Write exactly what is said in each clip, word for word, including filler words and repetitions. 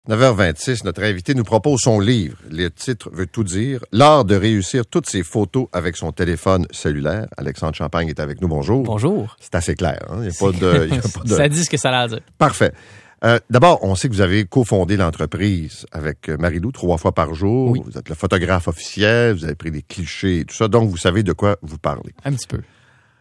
neuf heures vingt-six, notre invité nous propose son livre. Le titre veut tout dire. L'art de réussir toutes ses photos avec son téléphone cellulaire. Alexandre Champagne est avec nous. Bonjour. Bonjour. C'est assez clair. Hein? Il y a pas de, il y a pas de... Ça dit ce que ça a l'air. Parfait. Euh, d'abord, on sait que vous avez cofondé l'entreprise avec Marie-Lou trois fois par jour. Oui. Vous êtes le photographe officiel. Vous avez pris des clichés et tout ça. Donc, vous savez de quoi vous parlez. Un petit peu.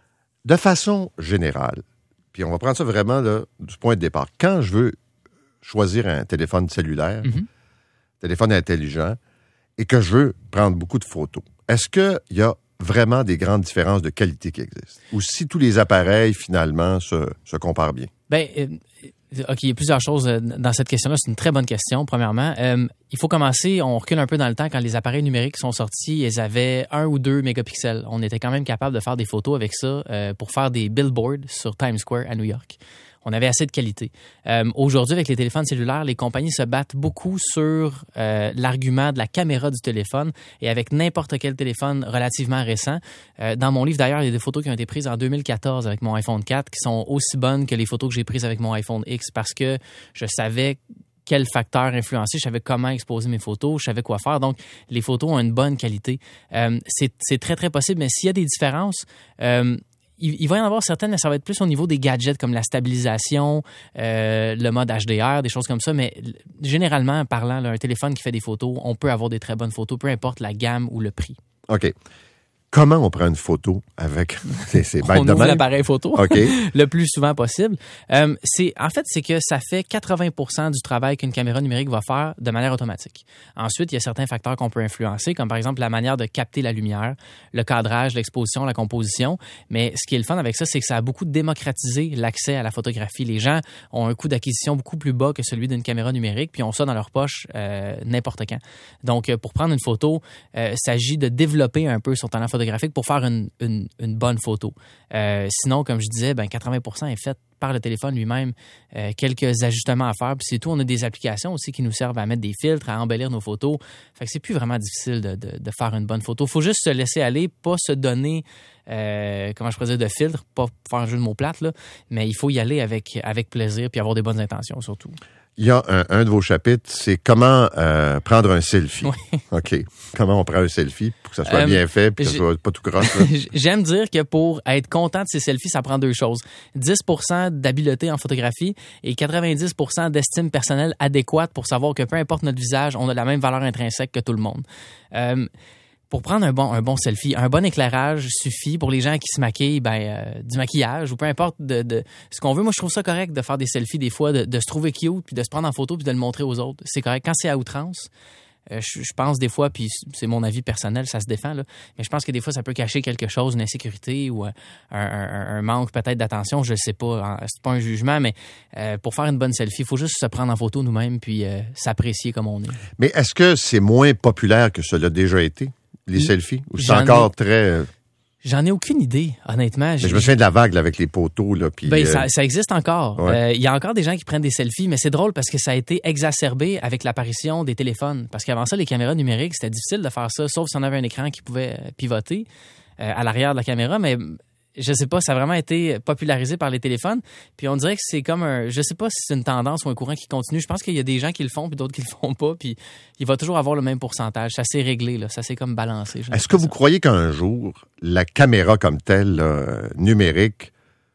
De façon générale, puis on va prendre ça vraiment là, du point de départ. Quand je veux choisir un téléphone cellulaire, mm-hmm. téléphone intelligent, et que je veux prendre beaucoup de photos, est-ce qu'il y a vraiment des grandes différences de qualité qui existent? Ou si tous les appareils, finalement, se, se comparent bien? Bien, euh, OK, il y a plusieurs choses dans cette question-là. C'est une très bonne question, premièrement. Euh, il faut commencer, on recule un peu dans le temps. Quand les appareils numériques sont sortis, ils avaient un ou deux mégapixels. On était quand même capable de faire des photos avec ça euh, pour faire des billboards sur Times Square à New York. On avait assez de qualité. Euh, aujourd'hui, avec les téléphones cellulaires, les compagnies se battent beaucoup sur euh, l'argument de la caméra du téléphone et avec n'importe quel téléphone relativement récent. Euh, dans mon livre, d'ailleurs, il y a des photos qui ont été prises en deux mille quatorze avec mon iPhone quatre qui sont aussi bonnes que les photos que j'ai prises avec mon iPhone X parce que je savais quel facteur influencer, je savais comment exposer mes photos, je savais quoi faire. Donc, les photos ont une bonne qualité. Euh, c'est, c'est très, très possible, mais s'il y a des différences... Euh, Il, il va y en avoir certaines, mais ça va être plus au niveau des gadgets comme la stabilisation, euh, le mode H D R, des choses comme ça. Mais généralement, parlant, là, un téléphone qui fait des photos, on peut avoir des très bonnes photos, peu importe la gamme ou le prix. OK. Comment on prend une photo avec ces, ces bêtes on de ouvre même? l'appareil photo okay. le plus souvent possible. Euh, c'est, en fait, c'est que ça fait quatre-vingts pour cent du travail qu'une caméra numérique va faire de manière automatique. Ensuite, il y a certains facteurs qu'on peut influencer, comme par exemple la manière de capter la lumière, le cadrage, l'exposition, la composition. Mais ce qui est le fun avec ça, c'est que ça a beaucoup démocratisé l'accès à la photographie. Les gens ont un coût d'acquisition beaucoup plus bas que celui d'une caméra numérique, puis ont ça dans leur poche euh, n'importe quand. Donc, pour prendre une photo, euh, il s'agit de développer un peu son talent photographique pour faire une, une, une bonne photo. Euh, sinon, comme je disais, ben quatre-vingts pour cent est fait par le téléphone lui-même. Euh, quelques ajustements à faire, puis c'est tout. On a des applications aussi qui nous servent à mettre des filtres, à embellir nos photos. Fait que c'est plus vraiment difficile de, de, de faire une bonne photo. Il faut juste se laisser aller, pas se donner, euh, comment je pourrais dire, de filtre, pas faire un jeu de mots plate, là, mais il faut y aller avec, avec plaisir puis avoir des bonnes intentions surtout. Il y a un, un de vos chapitres, c'est comment euh, prendre un selfie. Oui. OK. Comment on prend un selfie pour que ça soit euh, bien fait puis que ça soit pas tout croche. J'aime dire que pour être content de ces selfies, ça prend deux choses. dix pour cent d'habileté en photographie et quatre-vingt-dix pour cent d'estime personnelle adéquate pour savoir que peu importe notre visage, on a la même valeur intrinsèque que tout le monde. Euh, Pour prendre un bon, un bon selfie, un bon éclairage suffit. Pour les gens qui se maquillent, ben, euh, du maquillage ou peu importe de, de ce qu'on veut. Moi, je trouve ça correct de faire des selfies des fois, de, de se trouver cute, puis de se prendre en photo, puis de le montrer aux autres. C'est correct. Quand c'est à outrance, euh, je, je pense des fois, puis c'est mon avis personnel, ça se défend, là, mais je pense que des fois, ça peut cacher quelque chose, une insécurité ou un, un, un manque peut-être d'attention. Je ne sais pas. C'est pas un jugement, mais euh, pour faire une bonne selfie, il faut juste se prendre en photo nous-mêmes, puis euh, s'apprécier comme on est. Mais est-ce que c'est moins populaire que cela a déjà été? Les selfies? Ou c'est J'en encore ai, très... J'en ai aucune idée, honnêtement. Mais je me souviens de la vague là, avec les poteaux. Là, puis, ben, euh... ça, ça existe encore. Il ouais. euh, y a encore des gens qui prennent des selfies, mais c'est drôle parce que ça a été exacerbé avec l'apparition des téléphones. Parce qu'avant ça, les caméras numériques, c'était difficile de faire ça, sauf si on avait un écran qui pouvait pivoter euh, à l'arrière de la caméra. Mais je sais pas, ça a vraiment été popularisé par les téléphones. Puis on dirait que c'est comme un... Je sais pas si c'est une tendance ou un courant qui continue. Je pense qu'il y a des gens qui le font puis d'autres qui le font pas. Puis il va toujours avoir le même pourcentage. Ça s'est réglé, là. Ça s'est comme balancé. Est-ce que vous ça. croyez qu'un jour, la caméra comme telle, là, numérique,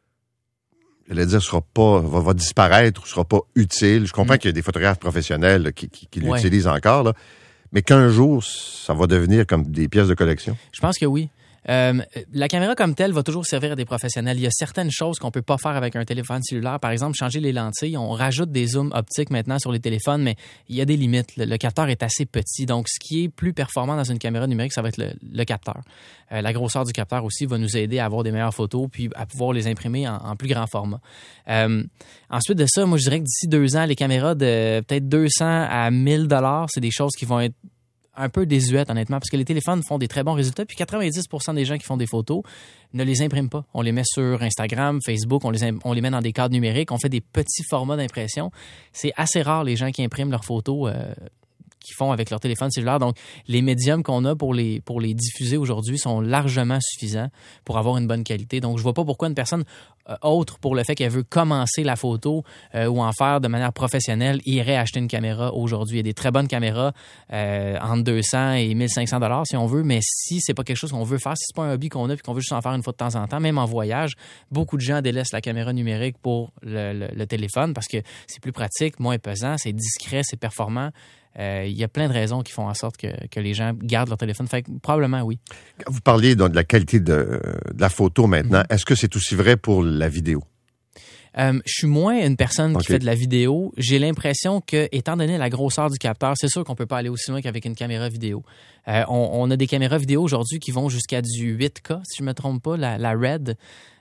j'allais dire, sera pas, va, va disparaître ou sera pas utile? Je comprends mmh. qu'il y a des photographes professionnels là, qui, qui, qui ouais. l'utilisent encore, là. Mais qu'un jour, ça va devenir comme des pièces de collection? Je pense que oui. Euh, la caméra comme telle va toujours servir à des professionnels. Il y a certaines choses qu'on peut pas faire avec un téléphone cellulaire. Par exemple, changer les lentilles. On rajoute des zooms optiques maintenant sur les téléphones, mais il y a des limites. Le, le capteur est assez petit. Donc, ce qui est plus performant dans une caméra numérique, ça va être le, le capteur. Euh, la grosseur du capteur aussi va nous aider à avoir des meilleures photos puis à pouvoir les imprimer en, en plus grand format. Euh, ensuite de ça, moi, je dirais que d'ici deux ans, les caméras de peut-être deux cents à mille dollars, c'est des choses qui vont être un peu désuète, honnêtement, parce que les téléphones font des très bons résultats, puis quatre-vingt-dix pour cent des gens qui font des photos ne les impriment pas. On les met sur Instagram, Facebook, on les, im- on les met dans des cadres numériques, on fait des petits formats d'impression. C'est assez rare, les gens qui impriment leurs photos euh, qu'ils font avec leur téléphone cellulaire. Donc, les médiums qu'on a pour les, pour les diffuser aujourd'hui sont largement suffisants pour avoir une bonne qualité. Donc, je vois pas pourquoi une personne euh, autre pour le fait qu'elle veut commencer la photo euh, ou en faire de manière professionnelle, irait acheter une caméra aujourd'hui. Il y a des très bonnes caméras euh, entre deux cents et mille cinq cents dollars si on veut, mais si c'est pas quelque chose qu'on veut faire, si c'est pas un hobby qu'on a puis qu'on veut juste en faire une fois de temps en temps, même en voyage, beaucoup de gens délaissent la caméra numérique pour le, le, le téléphone parce que c'est plus pratique, moins pesant, c'est discret, c'est performant. Euh, il y a plein de raisons qui font en sorte que, que les gens gardent leur téléphone. Fait que probablement, oui. Quand vous parliez donc, de la qualité de, de la photo maintenant, mm-hmm. est-ce que c'est aussi vrai pour la vidéo? Euh, je suis moins une personne qui okay. fait de la vidéo. J'ai l'impression que, étant donné la grosseur du capteur, c'est sûr qu'on peut pas aller aussi loin qu'avec une caméra vidéo. Euh, on, on a des caméras vidéo aujourd'hui qui vont jusqu'à du huit K, si je me trompe pas, la, la Red.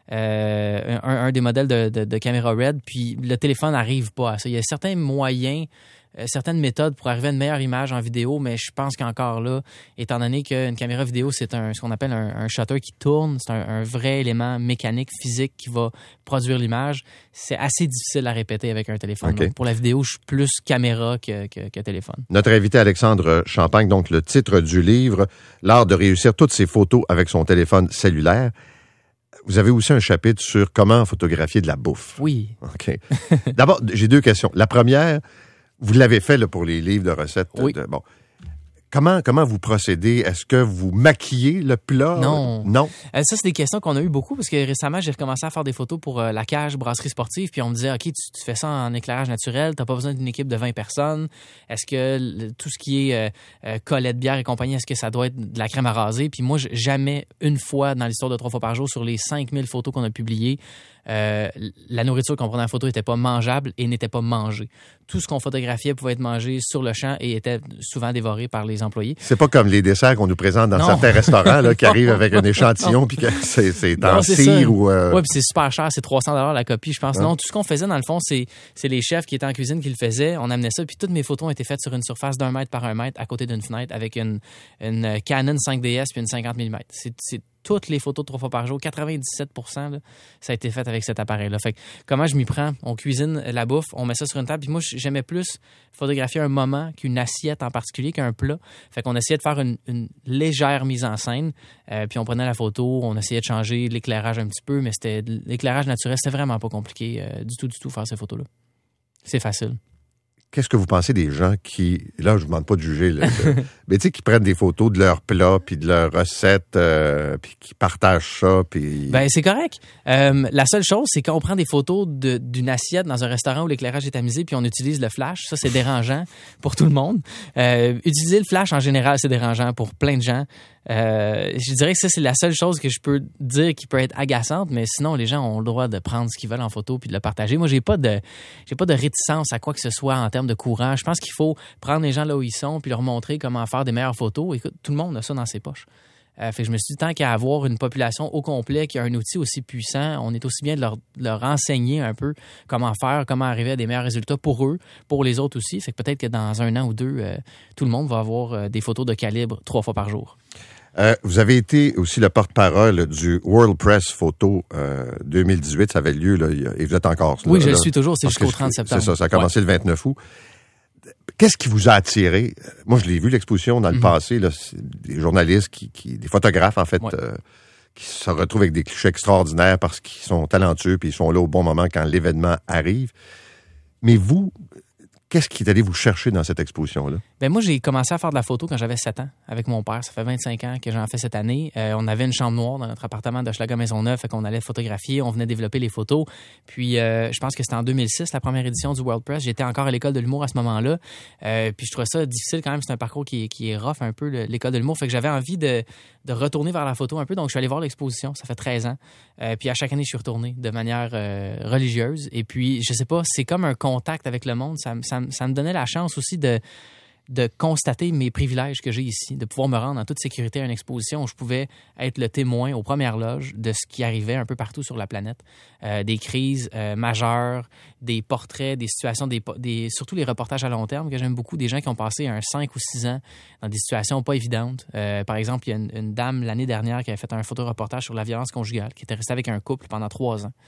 Euh, un, un des modèles de, de, de caméra Red, puis le téléphone n'arrive pas à ça. Il y a certains moyens, euh, certaines méthodes pour arriver à une meilleure image en vidéo, mais je pense qu'encore là, étant donné qu'une caméra vidéo, c'est un, ce qu'on appelle un, un shutter qui tourne, c'est un, un vrai élément mécanique, physique qui va produire l'image, c'est assez difficile à répéter avec un téléphone. Okay. Donc, pour la vidéo, je suis plus caméra que, que, que téléphone. Notre invité Alexandre Champagne, donc le titre du livre, l'art de réussir toutes ses photos avec son téléphone cellulaire. Vous avez aussi un chapitre sur comment photographier de la bouffe. Oui. OK. D'abord, j'ai deux questions. La première, vous l'avez fait là, pour les livres de recettes. Oui. De, bon. Comment, comment vous procédez? Est-ce que vous maquillez le plat? Non. Non. Euh, ça, c'est des questions qu'on a eues beaucoup parce que récemment, j'ai recommencé à faire des photos pour euh, la cage brasserie sportive. Puis on me disait, OK, tu, tu fais ça en éclairage naturel, t'as pas besoin d'une équipe de vingt personnes. Est-ce que le, tout ce qui est euh, euh, collet de bière et compagnie, est-ce que ça doit être de la crème à raser? Puis moi, jamais une fois dans l'histoire de Trois fois par jour, sur les cinq mille photos qu'on a publiées, Euh, la nourriture qu'on prenait en photo n'était pas mangeable et n'était pas mangée. Tout ce qu'on photographiait pouvait être mangé sur le champ et était souvent dévoré par les employés. C'est pas comme les desserts qu'on nous présente dans non. certains restaurants là, qui arrivent avec un échantillon puis que c'est, c'est en cire ou... Euh... Oui, puis c'est super cher, c'est trois cents dollars la copie, je pense. Hein? Non, tout ce qu'on faisait, dans le fond, c'est, c'est les chefs qui étaient en cuisine qui le faisaient. On amenait ça, puis toutes mes photos ont été faites sur une surface d'un mètre par un mètre à côté d'une fenêtre avec une, une Canon cinq D S puis une cinquante millimètres. C'est, c'est toutes les photos trois fois par jour, quatre-vingt-dix-sept pour cent, là, ça a été fait avec cet appareil-là. Fait que, comment je m'y prends? On cuisine la bouffe, on met ça sur une table. Puis moi, j'aimais plus photographier un moment qu'une assiette en particulier, qu'un plat. Fait qu'on essayait de faire une, une légère mise en scène. Euh, puis on prenait la photo, on essayait de changer l'éclairage un petit peu, mais c'était l'éclairage naturel, c'était vraiment pas compliqué euh, du tout, du tout, faire ces photos-là. C'est facile. Qu'est-ce que vous pensez des gens qui, là, je vous demande pas de juger, là, de, mais tu sais, qui prennent des photos de leurs plats, puis de leurs recettes, euh, puis qui partagent ça, puis... Ben c'est correct. Euh, la seule chose, c'est quand on prend des photos de, d'une assiette dans un restaurant où l'éclairage est tamisé, puis on utilise le flash, ça, c'est dérangeant pour tout le monde. Euh, utiliser le flash, en général, c'est dérangeant pour plein de gens. Euh, je dirais que ça, c'est la seule chose que je peux dire qui peut être agaçante, mais sinon, les gens ont le droit de prendre ce qu'ils veulent en photo puis de le partager. Moi, j'ai pas de, j'ai pas de réticence à quoi que ce soit en termes de courant. Je pense qu'il faut prendre les gens là où ils sont puis leur montrer comment faire des meilleures photos. Écoute, tout le monde a ça dans ses poches. Euh, fait que je me suis dit, tant qu'à avoir une population au complet qui a un outil aussi puissant, on est aussi bien de leur, de leur enseigner un peu comment faire, comment arriver à des meilleurs résultats pour eux, pour les autres aussi. Fait que peut-être que dans un an ou deux, euh, tout le monde va avoir euh, des photos de calibre trois fois par jour. Euh, vous avez été aussi le porte-parole du World Press Photo euh, deux mille dix-huit. Ça avait lieu, là, et vous êtes encore là. Oui, je là, le suis toujours. C'est jusqu'au que, trente septembre. C'est ça, ça a commencé ouais. le vingt-neuf août. Qu'est-ce qui vous a attiré? Moi, je l'ai vu, l'exposition, dans le mm-hmm. passé. Là, c'est des journalistes, qui, qui, des photographes, en fait, ouais. euh, qui se retrouvent avec des clichés extraordinaires parce qu'ils sont talentueux puis ils sont là au bon moment quand l'événement arrive. Mais vous... Qu'est-ce qui est allé vous chercher dans cette exposition-là? Ben moi, j'ai commencé à faire de la photo quand j'avais sept ans avec mon père. Ça fait vingt-cinq ans que j'en fais cette année. Euh, on avait une chambre noire dans notre appartement de Hochelaga-Maisonneuve, fait qu'on allait photographier, on venait développer les photos. Puis, euh, je pense que c'était en deux mille six, la première édition du World Press. J'étais encore à l'école de l'humour à ce moment-là. Euh, puis, je trouvais ça difficile quand même. C'est un parcours qui est, qui est rough un peu, le, l'école de l'humour. Fait que j'avais envie de, de retourner vers la photo un peu. Donc, je suis allé voir l'exposition. Ça fait treize ans. Euh, puis, à chaque année, je suis retourné de manière euh, religieuse. Et puis, je sais pas, c'est comme un contact avec le monde. Ça, ça, ça me donnait la chance aussi de, de constater mes privilèges que j'ai ici, de pouvoir me rendre en toute sécurité à une exposition où je pouvais être le témoin aux premières loges de ce qui arrivait un peu partout sur la planète. Euh, des crises euh, majeures, des portraits, des situations, des, des, surtout les reportages à long terme que j'aime beaucoup, des gens qui ont passé un cinq ou six ans dans des situations pas évidentes. Euh, par exemple, il y a une, une dame l'année dernière qui avait fait un photoreportage sur la violence conjugale, qui était restée avec un couple pendant trois ans.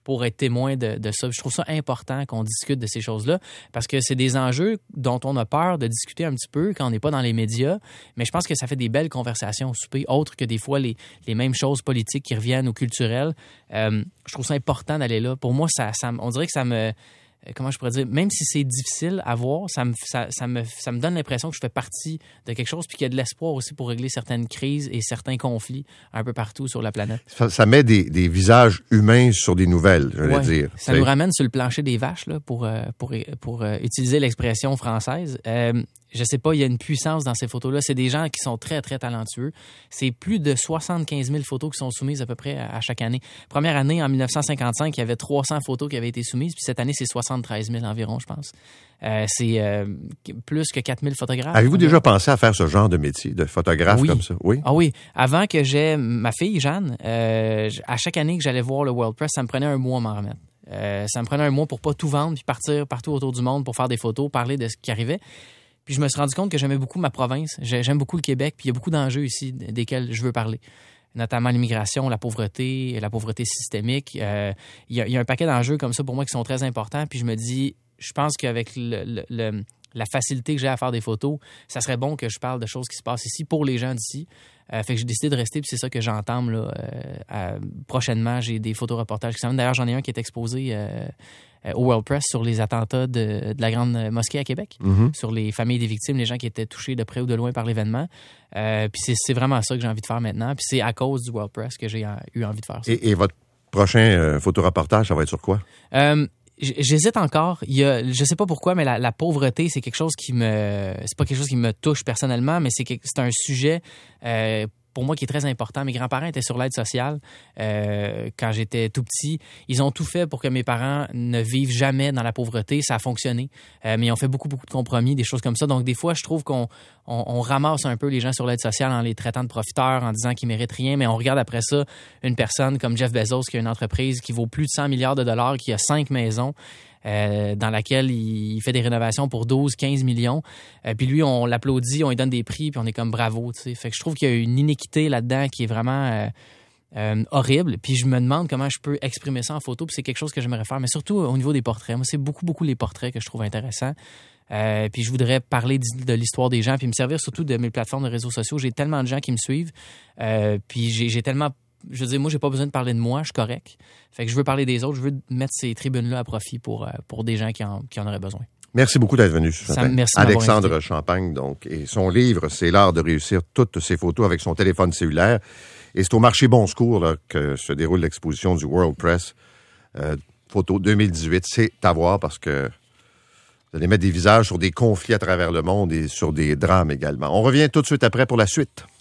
pour être témoin de, de ça. Je trouve ça important qu'on discute de ces choses-là parce que c'est des enjeux dont on a peur de discuter un petit peu quand on n'est pas dans les médias. Mais je pense que ça fait des belles conversations au souper, autres que des fois les, les mêmes choses politiques qui reviennent ou culturelles. Euh, je trouve ça important d'aller là. Pour moi, ça, ça, on dirait que ça me... Comment je pourrais dire, même si c'est difficile à voir, ça me, ça, ça me, ça me donne l'impression que je fais partie de quelque chose puis qu'il y a de l'espoir aussi pour régler certaines crises et certains conflits un peu partout sur la planète. Ça, ça met des, des visages humains sur des nouvelles, je vais ouais, dire. Ça c'est... nous ramène sur le plancher des vaches, là, pour, pour, pour, pour euh, utiliser l'expression française. Euh, je sais pas, il y a une puissance dans ces photos-là. C'est des gens qui sont très, très talentueux. C'est plus de soixante-quinze mille photos qui sont soumises à peu près à, à chaque année. Première année, en dix-neuf cent cinquante-cinq, il y avait trois cents photos qui avaient été soumises. Puis cette année, c'est soixante-treize mille environ, je pense. Euh, c'est euh, plus que quatre mille photographes. Avez-vous déjà pensé à faire ce genre de métier, de photographe oui. comme ça? Oui. Ah oui. Avant que j'aie ma fille, Jeanne, euh, à chaque année que j'allais voir le World Press, ça me prenait un mois à m'en remettre. Euh, ça me prenait un mois pour pas tout vendre puis partir partout autour du monde pour faire des photos, parler de ce qui arrivait. Puis je me suis rendu compte que j'aimais beaucoup ma province. J'aime beaucoup le Québec. Puis il y a beaucoup d'enjeux ici desquels je veux parler. Notamment l'immigration, la pauvreté, la pauvreté systémique. Euh, il, y a, il y a un paquet d'enjeux comme ça pour moi qui sont très importants. Puis je me dis, je pense qu'avec le, le, le, la facilité que j'ai à faire des photos, ça serait bon que je parle de choses qui se passent ici pour les gens d'ici. Euh, fait que j'ai décidé de rester, puis c'est ça que j'entame là. Euh, à, prochainement, j'ai des photoreportages qui s'en viennent. D'ailleurs, j'en ai un qui est exposé euh, au World Press sur les attentats de, de la Grande Mosquée à Québec, mm-hmm. sur les familles des victimes, les gens qui étaient touchés de près ou de loin par l'événement. Euh, puis c'est, c'est vraiment ça que j'ai envie de faire maintenant. Puis c'est à cause du World Press que j'ai eu envie de faire ça. Et, et votre prochain euh, photoreportage, ça va être sur quoi? Euh, J'hésite encore. Il y a, je sais pas pourquoi, mais la, la pauvreté, c'est quelque chose qui me, c'est pas quelque chose qui me touche personnellement, mais c'est, c'est un sujet euh, pour moi qui est très important. Mes grands-parents étaient sur l'aide sociale euh, quand j'étais tout petit. Ils ont tout fait pour que mes parents ne vivent jamais dans la pauvreté. Ça a fonctionné, euh, mais ils ont fait beaucoup, beaucoup de compromis, des choses comme ça. Donc, des fois, je trouve qu'on on, on ramasse un peu les gens sur l'aide sociale en les traitant de profiteurs, en disant qu'ils méritent rien, mais on regarde après ça une personne comme Jeff Bezos qui a une entreprise qui vaut plus de cent milliards de dollars, qui a cinq maisons, Euh, dans laquelle il fait des rénovations pour douze, quinze millions. Euh, puis lui, on l'applaudit, on lui donne des prix, puis on est comme bravo, tu sais. Fait que je trouve qu'il y a une inéquité là-dedans qui est vraiment euh, euh, horrible. Puis je me demande comment je peux exprimer ça en photo, puis c'est quelque chose que j'aimerais faire, mais surtout au niveau des portraits. Moi, c'est beaucoup, beaucoup les portraits que je trouve intéressants. Euh, puis je voudrais parler de l'histoire des gens, puis me servir surtout de mes plateformes de réseaux sociaux. J'ai tellement de gens qui me suivent, euh, puis j'ai, j'ai tellement... Je veux dire, moi, j'ai pas besoin de parler de moi, je suis correct. Fait que je veux parler des autres, je veux mettre ces tribunes-là à profit pour, pour des gens qui en, qui en auraient besoin. Merci beaucoup d'être venu ce matin. Merci Alexandre Champagne, donc, et son livre, c'est l'art de réussir toutes ses photos avec son téléphone cellulaire. Et c'est au marché Bon Secours là, que se déroule l'exposition du World Press euh, Photo deux mille dix-huit. C'est à voir parce que vous allez mettre des visages sur des conflits à travers le monde et sur des drames également. On revient tout de suite après pour la suite.